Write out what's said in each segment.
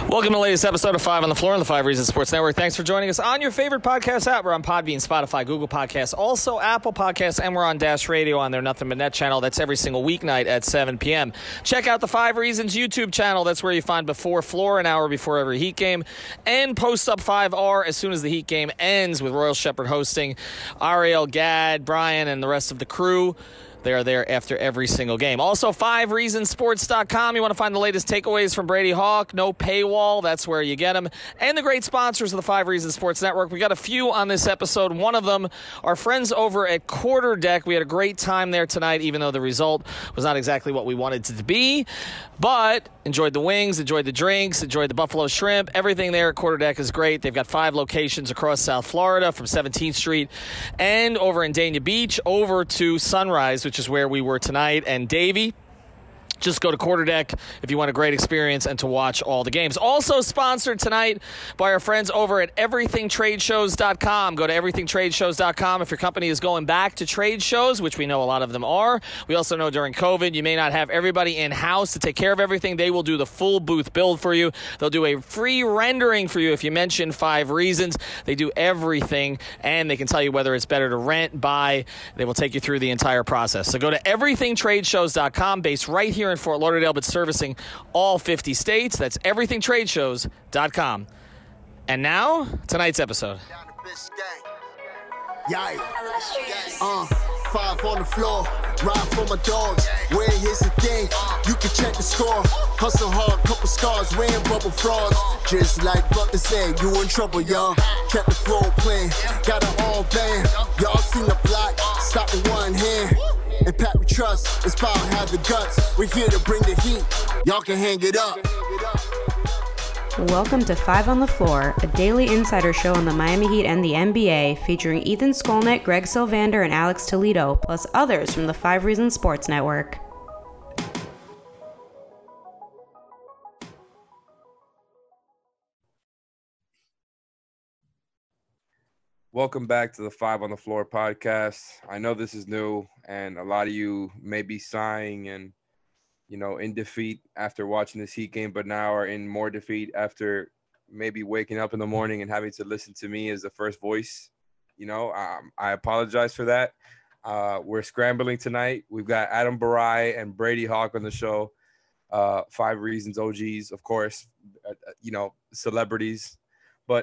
Welcome to the latest episode of 5 on the Floor on the 5 Reasons Sports Network. Thanks for joining us on your favorite podcast app. We're on Podbean, Spotify, Google Podcasts, also Apple Podcasts, and we're on Dash Radio on their Nothing But Net channel. That's every single weeknight at 7 p.m. Check out the 5 Reasons YouTube channel. That's where you find Before Floor, an hour before every Heat game, and Post Up 5R as soon as the Heat game ends, with Royal Shepherd hosting. Ariel, Gad, Brian, and the rest of the crew. They are there after every single game. Also, 5reasonsports.com. You want to find the latest takeaways from Brady Hawk. No paywall. That's where you get them. And the great sponsors of the 5 Reasons Sports Network. We got a few on this episode. One of them, our friends over at Quarter Deck. We had a great time there tonight, even though the result was not exactly what we wanted it to be. But enjoyed the wings, enjoyed the drinks, enjoyed the buffalo shrimp. Everything there at Quarter Deck is great. They've got 5 locations across South Florida, from 17th Street and over in Dania Beach over to Sunrise, which is where we were tonight. And Davey, just go to Quarter Deck if you want a great experience and to watch all the games. Also sponsored tonight by our friends over at everythingtradeshows.com. Go to everythingtradeshows.com if your company is going back to trade shows, which we know a lot of them are. We also know during COVID, you may not have everybody in-house to take care of everything. They will do the full booth build for you. They'll do a free rendering for you if you mention 5 Reasons. They do everything, and they can tell you whether it's better to rent, buy. They will take you through the entire process. So go to everythingtradeshows.com, based right here in Fort Lauderdale, but servicing all 50 states. That's everythingtradeshows.com. And now, tonight's episode. Yeah. 5 on the floor, ride for my dogs. Where here's the thing, you can check the score. Hustle hard, couple scars, wearing bubble frogs. Just like Butler said, you in trouble, y'all. Kept the floor playing, got it all band. Y'all seen the block, stop with one hand. And Pat we trust, it's power, have the guts. We're here to bring the heat, y'all can hang it up. Welcome to 5 on the Floor, a daily insider show on the Miami Heat and the NBA, featuring Ethan Skolnick, Greg Sylvander, and Alex Toledo, plus others from the 5 Reasons Sports Network. Welcome back to the 5 on the Floor podcast. I know this is new, and a lot of you may be sighing and, in defeat after watching this Heat game, but now are in more defeat after maybe waking up in the morning and having to listen to me as the first voice. I apologize for that. We're scrambling tonight. We've got Adam Barai and Brady Hawk on the show. 5 Reasons OGs, of course, celebrities. But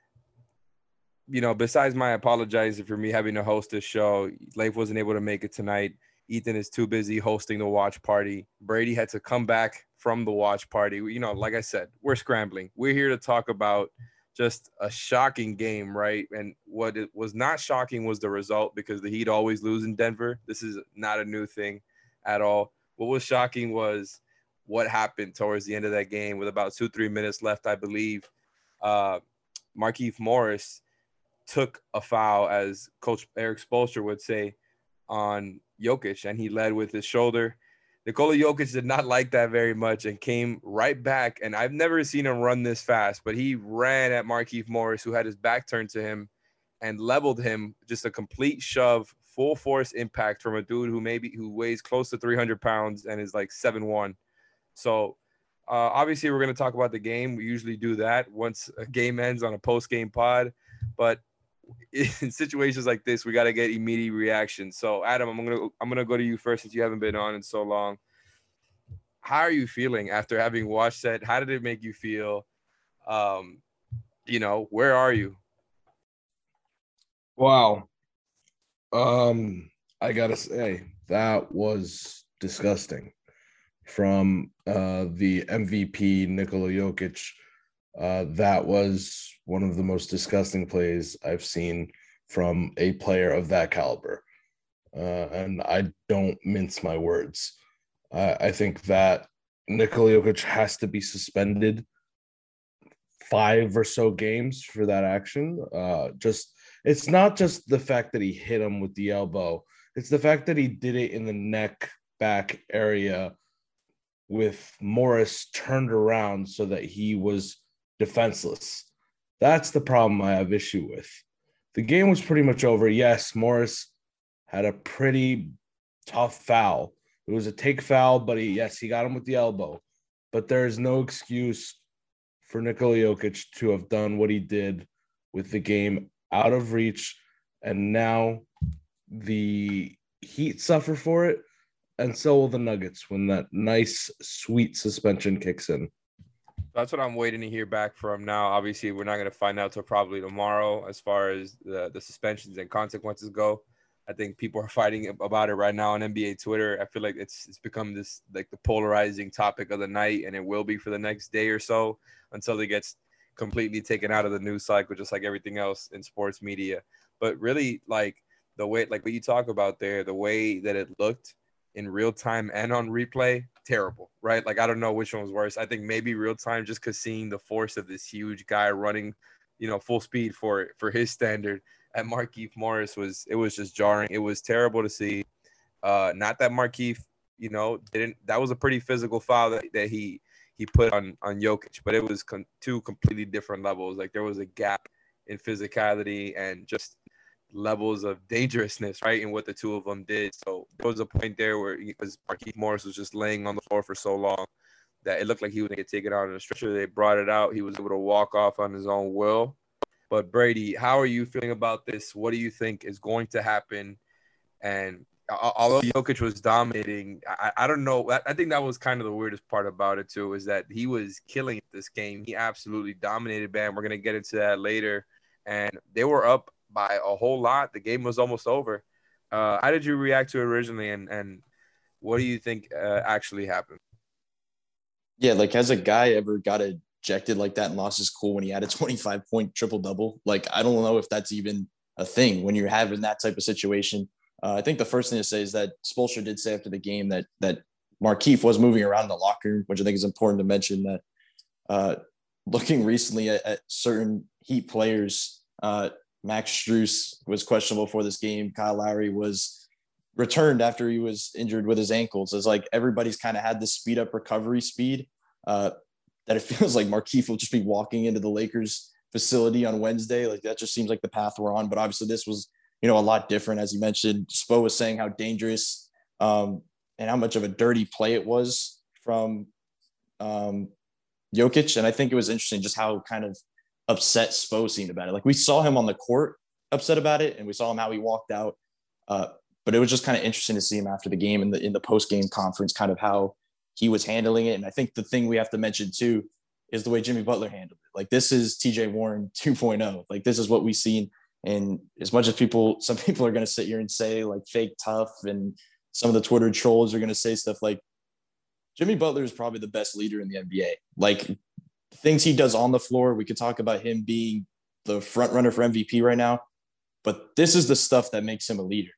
besides my apologizing for me having to host this show, Leif wasn't able to make it tonight. Ethan is too busy hosting the watch party. Brady had to come back from the watch party. Like I said, we're scrambling. We're here to talk about just a shocking game, right? And what it was not shocking was the result, because the Heat always lose in Denver. This is not a new thing at all. What was shocking was what happened towards the end of that game with about 2-3 minutes left, I believe. Markieff Morris took a foul, as Coach Eric Spoelstra would say, on Jokic, and he led with his shoulder. Nikola Jokic did not like that very much and came right back, and I've never seen him run this fast, but he ran at Markieff Morris, who had his back turned to him, and leveled him. Just a complete shove, full force impact from a dude who weighs close to 300 pounds and is like 7'1". So obviously we're going to talk about the game. We usually do that once a game ends on a post-game pod, but in situations like this, we got to get immediate reaction. So Adam, I'm gonna go to you first, since you haven't been on in so long. How are you feeling after having watched that? How did it make you feel? Where are you? Wow. I gotta say, that was disgusting. From the MVP Nikola Jokic, that was one of the most disgusting plays I've seen from a player of that caliber. And I don't mince my words. I think that Nikola Jokic has to be suspended 5 or so games for that action. It's not just the fact that he hit him with the elbow. It's the fact that he did it in the neck back area with Morris turned around so that he was defenseless. That's the problem I have issue with. The game was pretty much over. Yes, Morris had a pretty tough foul. It was a take foul, but he got him with the elbow. But there is no excuse for Nikola Jokic to have done what he did with the game out of reach, and now the Heat suffer for it, and so will the Nuggets when that nice, sweet suspension kicks in. That's what I'm waiting to hear back from now. Obviously, we're not going to find out till probably tomorrow as far as the suspensions and consequences go. I think people are fighting about it right now on NBA Twitter. I feel like it's become this like the polarizing topic of the night, and it will be for the next day or so until it gets completely taken out of the news cycle, just like everything else in sports media. But really, like the way, like what you talk about there, the way that it looked in real time and on replay, terrible, right? Like I don't know which one was worse. I think maybe real time, just because seeing the force of this huge guy running, full speed for his standard at Markieff Morris was just jarring. It was terrible to see. Not that Markieff, didn't. That was a pretty physical foul that he put on Jokic, but it was two completely different levels. Like there was a gap in physicality and just levels of dangerousness, right, in what the two of them did. So there was a point there where because Markieff Morris was just laying on the floor for so long that it looked like he was going to get taken out on a stretcher. They brought it out. He was able to walk off on his own will. But Brady, how are you feeling about this? What do you think is going to happen? And although Jokic was dominating, I don't know. I think that was kind of the weirdest part about it too, is that he was killing this game. He absolutely dominated Bam. We're going to get into that later. And they were up by a whole lot. The game was almost over. How did you react to it originally? And what do you think actually happened? Yeah, like has a guy ever got ejected like that and lost his cool when he had a 25-point triple-double? Like, I don't know if that's even a thing when you're having that type of situation. I think the first thing to say is that Spoelstra did say after the game that Markieff was moving around the locker room, which I think is important to mention, that looking recently at certain Heat players, Max Strus was questionable for this game. Kyle Lowry was returned after he was injured with his ankles. It's like everybody's kind of had this speed up recovery speed that it feels like Markieff will just be walking into the Lakers facility on Wednesday. Like that just seems like the path we're on. But obviously this was, a lot different. As you mentioned, Spo was saying how dangerous and how much of a dirty play it was from Jokic. And I think it was interesting just how kind of upset Spo seemed about it. Like we saw him on the court upset about it, and we saw him how he walked out. But it was just kind of interesting to see him after the game in the post-game conference, kind of how he was handling it. And I think the thing we have to mention too is the way Jimmy Butler handled it. Like this is TJ Warren 2.0. Like this is what we've seen. And as much as some people are going to sit here and say like fake tough, and some of the Twitter trolls are going to say stuff like Jimmy Butler is probably the best leader in the NBA. Like things he does on the floor, we could talk about him being the front runner for MVP right now, but this is the stuff that makes him a leader.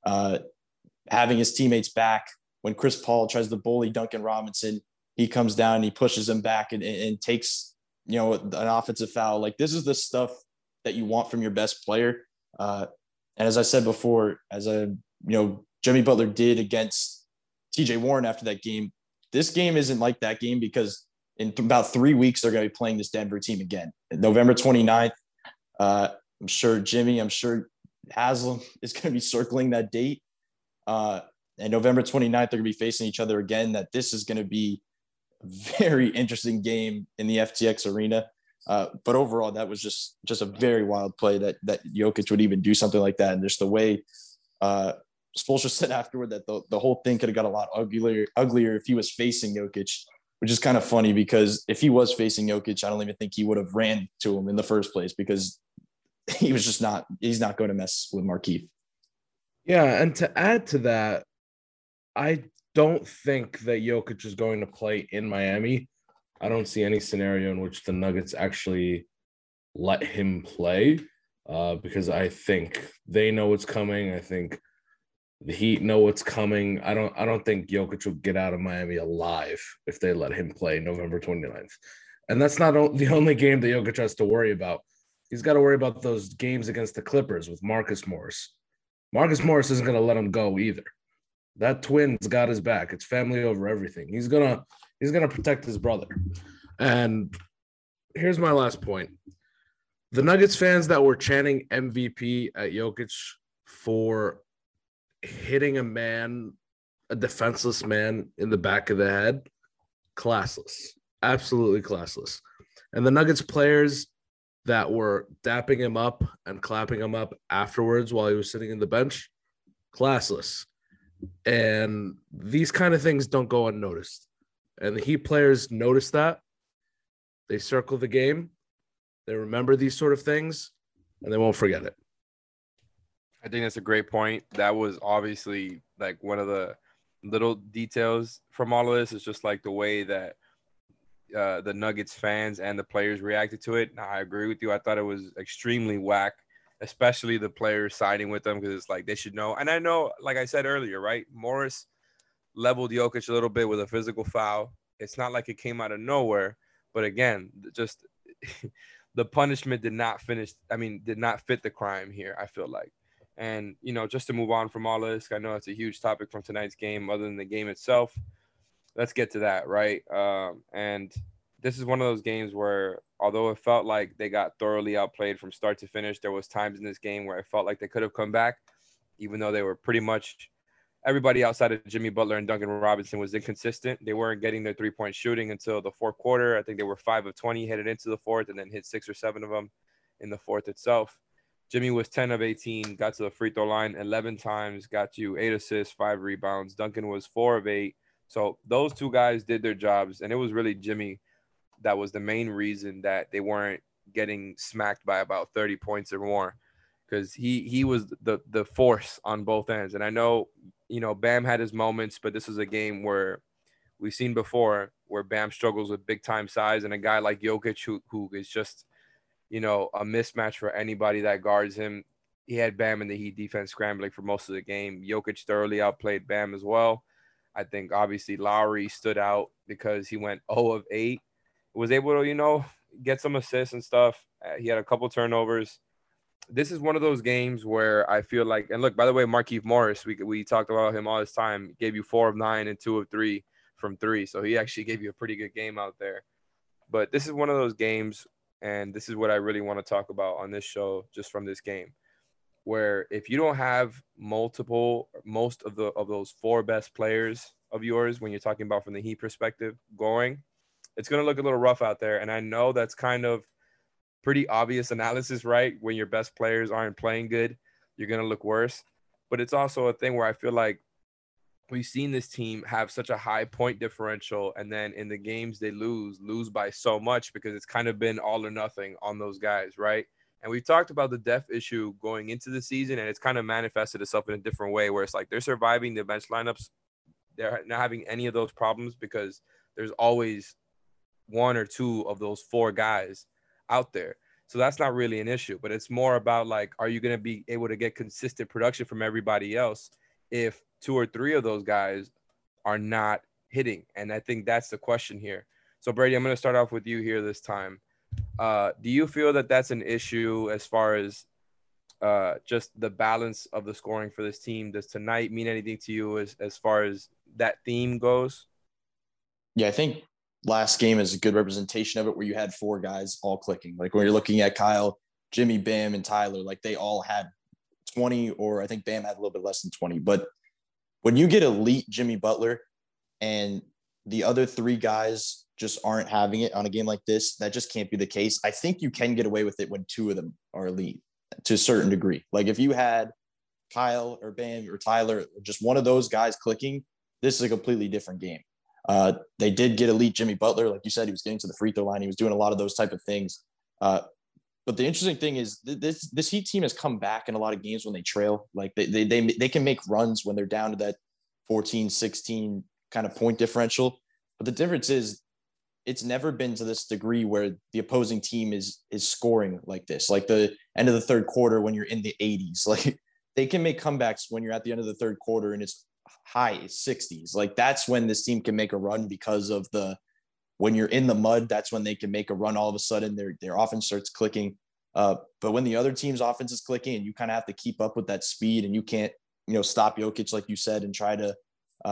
Having his teammates back when Chris Paul tries to bully Duncan Robinson, he comes down and he pushes him back and takes, an offensive foul. Like this is the stuff that you want from your best player. And as I said before, Jimmy Butler did against TJ Warren after that game, this game isn't like that game because in about 3 weeks, they're going to be playing this Denver team again. November 29th, I'm sure Haslam is going to be circling that date. And November 29th, they're going to be facing each other again. That this is going to be a very interesting game in the FTX arena. But overall, that was just a very wild play that Jokic would even do something like that. And just the way Spoelstra said afterward that the whole thing could have got a lot uglier if he was facing Jokic, which is kind of funny because if he was facing Jokic, I don't even think he would have ran to him in the first place because he's not going to mess with Markieff. Yeah, and to add to that, I don't think that Jokic is going to play in Miami. I don't see any scenario in which the Nuggets actually let him play because I think they know what's coming. I think the Heat know what's coming. I don't think Jokic will get out of Miami alive if they let him play November 29th. And that's not the only game that Jokic has to worry about. He's got to worry about those games against the Clippers with Marcus Morris. Marcus Morris isn't going to let him go either. That twin's got his back. It's family over everything. He's gonna protect his brother. And here's my last point. The Nuggets fans that were chanting MVP at Jokic for hitting a defenseless man in the back of the head, classless. Absolutely classless. And the Nuggets players that were dapping him up and clapping him up afterwards while he was sitting in the bench, classless. And these kind of things don't go unnoticed. And the Heat players notice that. They circle the game. They remember these sort of things, and they won't forget it. I think that's a great point. That was obviously like one of the little details from all of this. Is just like the way that the Nuggets fans and the players reacted to it. Now, I agree with you. I thought it was extremely whack, especially the players siding with them, because it's like they should know. And I know, like I said earlier, right? Morris leveled Jokic a little bit with a physical foul. It's not like it came out of nowhere. But again, just the punishment did not fit the crime here, I feel like. And, just to move on from all of this, I know it's a huge topic from tonight's game other than the game itself. Let's get to that, right? And this is one of those games where, although it felt like they got thoroughly outplayed from start to finish, there was times in this game where I felt like they could have come back, even though they were pretty much everybody outside of Jimmy Butler and Duncan Robinson was inconsistent. They weren't getting their three-point shooting until the fourth quarter. I think they were 5 of 20 headed into the fourth and then hit 6 or 7 of them in the fourth itself. Jimmy was 10 of 18, got to the free throw line 11 times, got you 8 assists, 5 rebounds. Duncan was 4 of 8. So those two guys did their jobs, and it was really Jimmy that was the main reason that they weren't getting smacked by about 30 points or more, because he was the force on both ends. And I know, Bam had his moments, but this is a game where we've seen before where Bam struggles with big-time size, and a guy like Jokic who is just, a mismatch for anybody that guards him. He had Bam in the Heat defense scrambling for most of the game. Jokic thoroughly outplayed Bam as well. I think obviously Lowry stood out because he went 0 of 8. Was able to, get some assists and stuff. He had a couple turnovers. This is one of those games where I feel like, and look, by the way, Markieff Morris, we talked about him all this time, gave you 4 of 9 and 2 of 3 from 3. So he actually gave you a pretty good game out there. But this is one of those games, and this is what I really want to talk about on this show, just from this game, where if you don't have most of those 4 best players of yours, when you're talking about from the Heat perspective, going, it's going to look a little rough out there. And I know that's kind of pretty obvious analysis, right? When your best players aren't playing good, you're going to look worse. But it's also a thing where I feel like we've seen this team have such a high point differential, and then in the games they lose by so much because it's kind of been all or nothing on those guys, right? And we've talked about the depth issue going into the season, and it's kind of manifested itself in a different way, where it's like they're surviving the bench lineups. They're not having any of those problems because there's always 1 or 2 of those 4 guys out there. So that's not really an issue, but it's more about like, are you going to be able to get consistent production from everybody else if 2 or 3 of those guys are not hitting? And I think that's the question here. So Brady, I'm going to start off with you here this time. Do you feel that that's an issue as far as just the balance of the scoring for this team? Does tonight mean anything to you as far as that theme goes? Yeah, I think last game is a good representation of it, where you had 4 guys all clicking. Like when you're looking at Kyle, Jimmy, Bam, and Tyler, like they all had 20, or I think Bam had a little bit less than 20. But when you get elite Jimmy Butler and the other 3 guys just aren't having it on a game like this, that just can't be the case. I think you can get away with it when 2 of them are elite to a certain degree. Like if you had Kyle or Bam or Tyler, or just one of those guys clicking, this is a completely different game. They did get elite Jimmy Butler. Like you said, he was getting to the free throw line. He was doing a lot of those type of things. But the interesting thing is this Heat team has come back in a lot of games when they trail. Like they can make runs when they're down to that 14, 16 kind of point differential. But the difference is it's never been to this degree where the opposing team is scoring like this. Like the end of the third quarter when you're in the 80s. Like they can make comebacks when you're at the end of the third quarter and it's high 60s. Like that's when this team can make a run, because of when you're in the mud, that's when they can make a run. All of a sudden their offense starts clicking. But when the other team's offense is clicking and you kind of have to keep up with that speed, and you can't, stop Jokic, like you said, and try to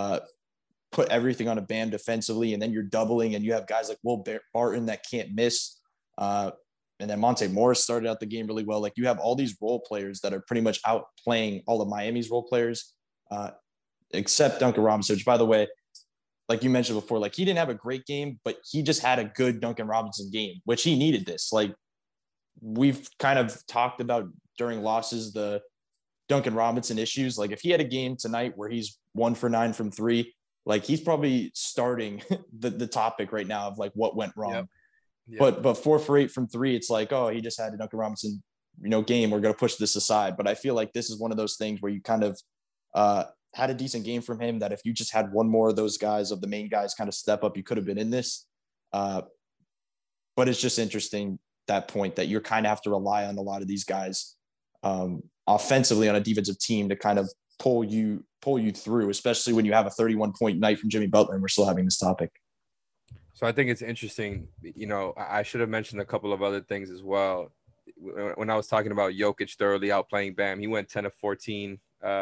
put everything on a Bam defensively, and then you're doubling and you have guys like Will Barton that can't miss. And then Monte Morris started out the game really well. Like you have all these role players that are pretty much outplaying all of Miami's role players, except Duncan Robinson, which, by the way, like you mentioned before, like he didn't have a great game, but he just had a good Duncan Robinson game, which he needed this. Like we've kind of talked about during losses, the Duncan Robinson issues. Like if he had a game tonight where he's 1 for 9 from 3, like he's probably starting the topic right now of like what went wrong. Yep. Yep. But 4 for 8 from 3, it's like, oh, he just had a Duncan Robinson, game. We're going to push this aside. But I feel like this is one of those things where you kind of had a decent game from him, that if you just had one more of those guys, of the main guys, kind of step up, you could have been in this. But it's just interesting, that point that you're kind of have to rely on a lot of these guys offensively on a defensive team to kind of pull you through, especially when you have a 31-point night from Jimmy Butler and we're still having this topic. So I think it's interesting. I should have mentioned a couple of other things as well. When I was talking about Jokic thoroughly outplaying Bam, he went 10 of 14,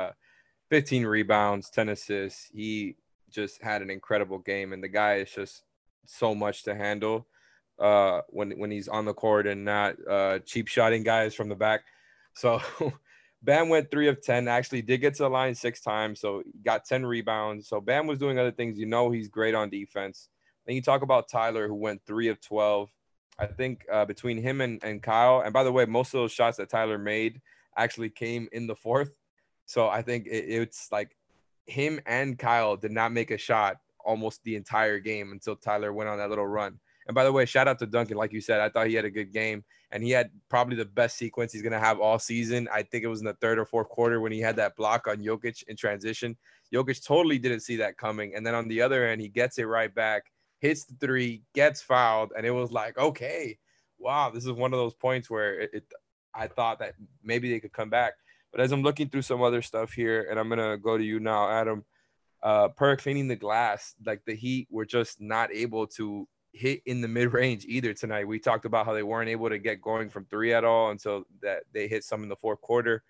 15 rebounds, 10 assists. He just had an incredible game, and the guy is just so much to handle when he's on the court and not cheap shotting guys from the back. So Bam went 3 of 10, actually did get to the line 6 times, so he got 10 rebounds. So Bam was doing other things. He's great on defense. Then you talk about Tyler, who went 3 of 12. I think between him and Kyle, and by the way, most of those shots that Tyler made actually came in the fourth. So I think it's like him and Kyle did not make a shot almost the entire game until Tyler went on that little run. And by the way, shout out to Duncan. Like you said, I thought he had a good game, and he had probably the best sequence he's going to have all season. I think it was in the third or fourth quarter when he had that block on Jokic in transition. Jokic totally didn't see that coming. And then on the other end, he gets it right back, hits the 3, gets fouled. And it was like, okay, wow, this is one of those points where I thought that maybe they could come back. But as I'm looking through some other stuff here, and I'm going to go to you now, Adam, per cleaning the glass, like the Heat were just not able to hit in the mid-range either tonight. We talked about how they weren't able to get going from 3 at all until that they hit some in the fourth quarter.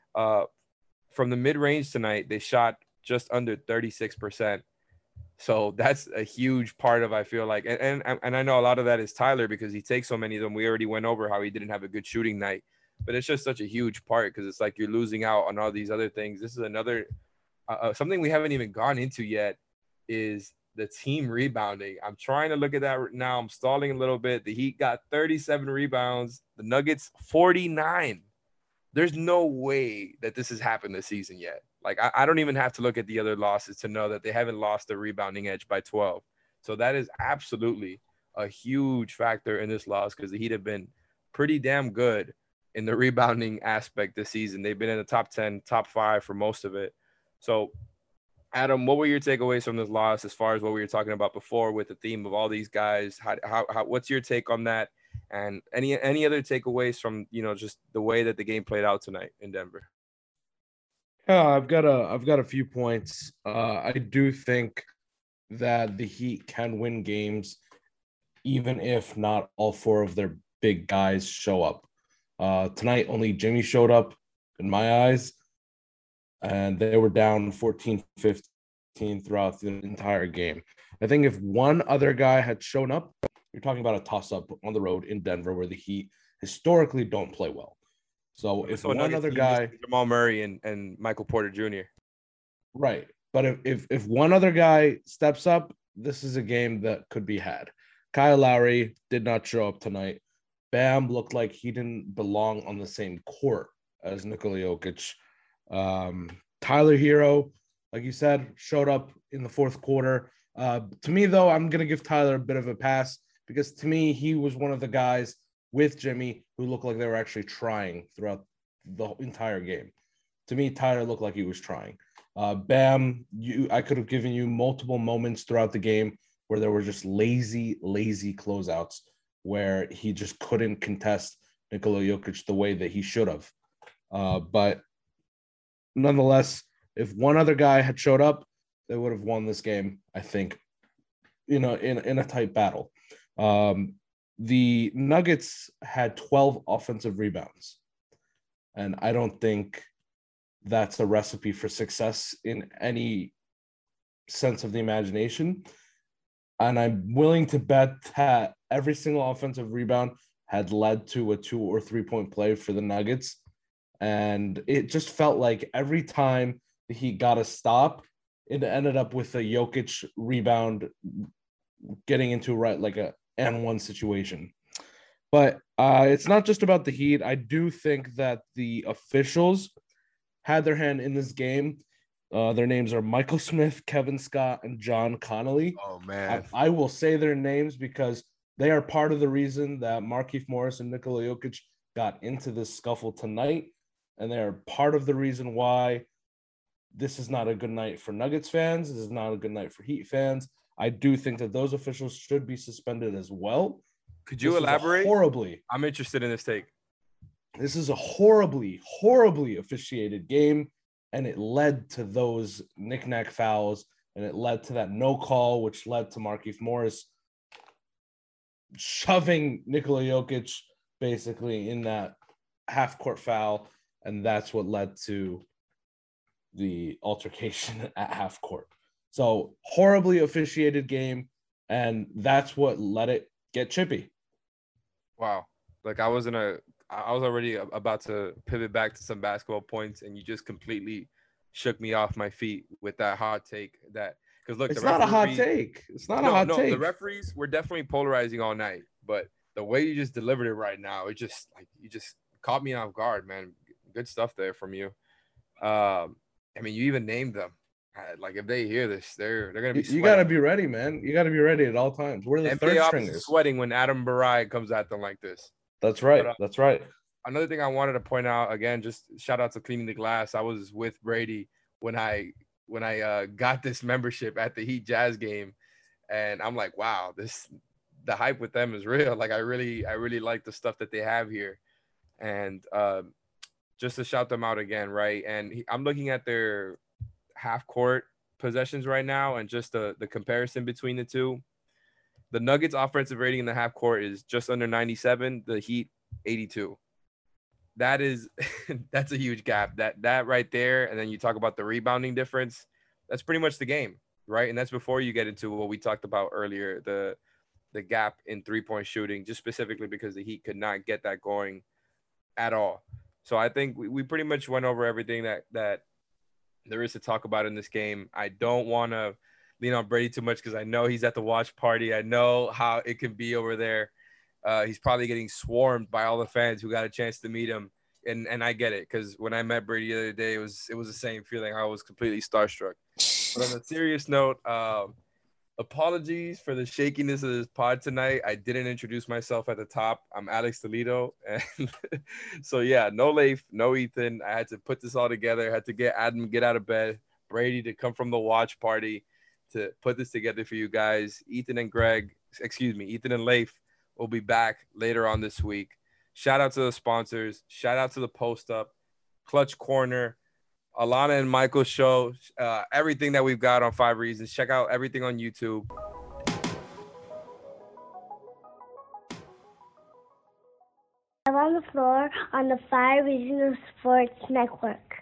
From the mid-range tonight, they shot just under 36%. So that's a huge part of, I feel like, and I know a lot of that is Tyler because he takes so many of them. We already went over how he didn't have a good shooting night, but it's just such a huge part because it's like you're losing out on all these other things. This is another something we haven't even gone into yet is the team rebounding. I'm trying to look at that right now. I'm stalling a little bit. The Heat got 37 rebounds. The Nuggets 49. There's no way that this has happened this season yet. Like, I don't even have to look at the other losses to know that they haven't lost the rebounding edge by 12. So that is absolutely a huge factor in this loss because the Heat have been pretty damn good in the rebounding aspect this season. They've been in the top 10, top 5 for most of it. So, Adam, what were your takeaways from this loss as far as what we were talking about before with the theme of all these guys? How what's your take on that? And any other takeaways from, just the way that the game played out tonight in Denver? Yeah, I've got a few points. I do think that the Heat can win games, even if not all 4 of their big guys show up. Tonight, only Jimmy showed up in my eyes, and they were down 14-15 throughout the entire game. I think if one other guy had shown up, you're talking about a toss-up on the road in Denver where the Heat historically don't play well. So if one other guy, Jamal Murray and Michael Porter Jr. Right. But if one other guy steps up, this is a game that could be had. Kyle Lowry did not show up tonight. Bam looked like he didn't belong on the same court as Nikola Jokic. Tyler Hero, like you said, showed up in the fourth quarter. To me, though, I'm going to give Tyler a bit of a pass because to me, he was one of the guys with Jimmy who looked like they were actually trying throughout the entire game. To me, Tyler looked like he was trying. Bam, I could have given you multiple moments throughout the game where there were just lazy closeouts where he just couldn't contest Nikola Jokic the way that he should have. But nonetheless, if one other guy had showed up, they would have won this game, I think, in a tight battle. The Nuggets had 12 offensive rebounds, and I don't think that's a recipe for success in any sense of the imagination. And I'm willing to bet that every single offensive rebound had led to a 2 or 3 point play for the Nuggets. And it just felt like every time the Heat got a stop, it ended up with a Jokic rebound getting into like a and-one situation. But it's not just about the Heat. I do think that the officials had their hand in this game. Their names are Michael Smith, Kevin Scott, and John Connolly. Oh, man. I will say their names because they are part of the reason that Markieff Morris and Nikola Jokic got into this scuffle tonight. And they are part of the reason why this is not a good night for Nuggets fans. This is not a good night for Heat fans. I do think that those officials should be suspended as well. Could you elaborate? I'm interested in this take. This is a horribly officiated game, and it led to those knick-knack fouls, and it led to that no call, which led to Markieff Morris shoving Nikola Jokic basically in that half-court foul, and that's what led to the altercation at half-court. So horribly officiated game, and that's what let it get chippy. Wow. Like I was already about to pivot back to some basketball points, and you just completely shook me off my feet with that hot take. Because look, it's not a hot take. It's not a hot take. The referees were definitely polarizing all night, but the way you just delivered it right now, it just you just caught me off guard, man. Good stuff there from you. I mean, you even named them. Like if they hear this, they're gonna be. You gotta be ready, man. You gotta be ready at all times. We're the third stringers. Sweating when Adam Barai comes at them like this. That's right. That's right. Another thing I wanted to point out again, just shout out to Cleaning the Glass. I was with Brady when I got this membership at the Heat Jazz game, and I'm like, wow, the hype with them is real. Like I really like the stuff that they have here, and just to shout them out again, right? And I'm looking at their half court possessions right now, and just the comparison between the two. The Nuggets offensive rating in the half court is just under 97, the Heat 82. That is that's a huge gap. That right there, and then you talk about the rebounding difference, that's pretty much the game, right? And that's before you get into what we talked about earlier, the gap in three-point shooting, just specifically because the Heat could not get that going at all. So I think we pretty much went over everything that there is to talk about in this game. I don't want to lean on Brady too much because I know he's at the watch party. I know how it can be over there. He's probably getting swarmed by all the fans who got a chance to meet him. And I get it, because when I met Brady the other day, it was the same feeling. I was completely starstruck. But on a serious note, apologies for the shakiness of this pod tonight. I didn't introduce myself at the top. I'm Alex Toledo. And so, yeah, no Leif, no Ethan. I had to put this all together. I had to get Adam get out of bed, Brady to come from the watch party to put this together for you guys. Ethan and Leif will be back later on this week. Shout out to the sponsors. Shout out to the Post Up, Clutch Corner, Alana and Michael's show, everything that we've got on 5 Reasons. Check out everything on YouTube. I'm on the floor on the 5 Reasons Sports Network.